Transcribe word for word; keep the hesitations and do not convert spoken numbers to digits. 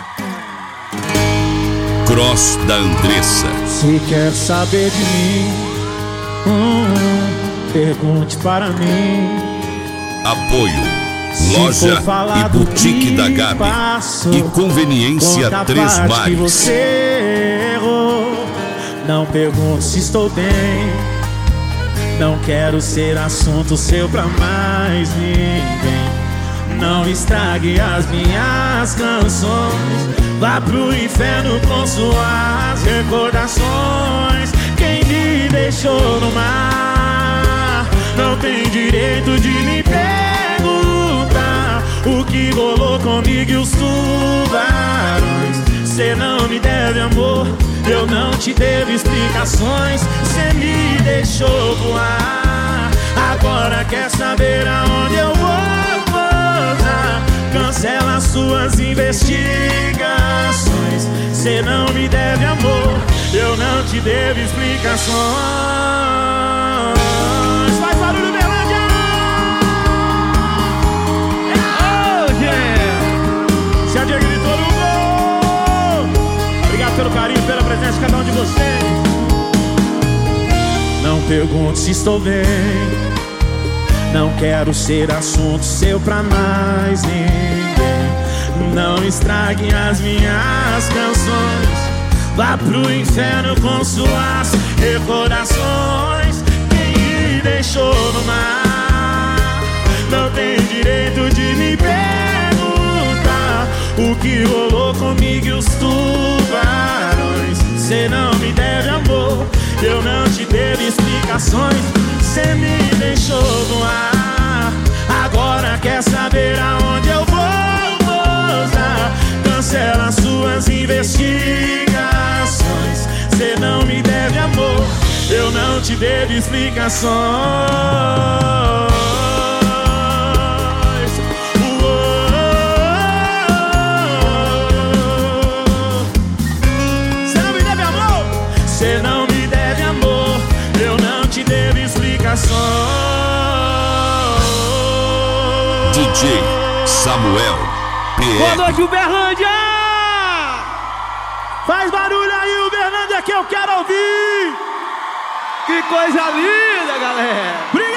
Cross da Andressa. Se quer saber de mim, hum, pergunte para mim. Apoio Loja e Boutique da Gabi passo, e Conveniência Três Mares. Que você errou. Não pergunte se estou bem. Não quero ser assunto seu pra mais ninguém. Não estrague as minhas canções. Vá pro inferno com suas recordações. Quem me deixou no mar não tem direito de me perguntar o que rolou comigo e os tubarões. Cê não me deve amor, eu não te devo explicações. Cê me deixou voar, agora quer saber aonde eu vou pousar. Cancela suas investigações. Cê não me deve amor, eu não te devo explicações. Faz barulho, Berlândia! Oh, yeah! Se a Dia gritou no gol. Obrigado pelo carinho, pela presença de cada um de vocês. Não pergunte se estou bem. Não quero ser assunto seu pra mais ninguém. Não estrague as minhas canções. Vá pro inferno com suas recordações. Quem me deixou no mar não tem direito de me perguntar o que rolou comigo e os tubarões. Cê não me deve amor, eu não te devo explicações. Cê me deixou no ar, agora quer saber aonde eu vou pousar. Cancela suas investigações. Cê não me deve amor, eu não te devo explicações. Cê não me deve amor, cê não me deve amor, eu não te devo explicações. D J Samuel P R. Boa noite, Uberlândia! Faz barulho aí, Uberlândia, que eu quero ouvir! Que coisa linda, galera! Obrigado!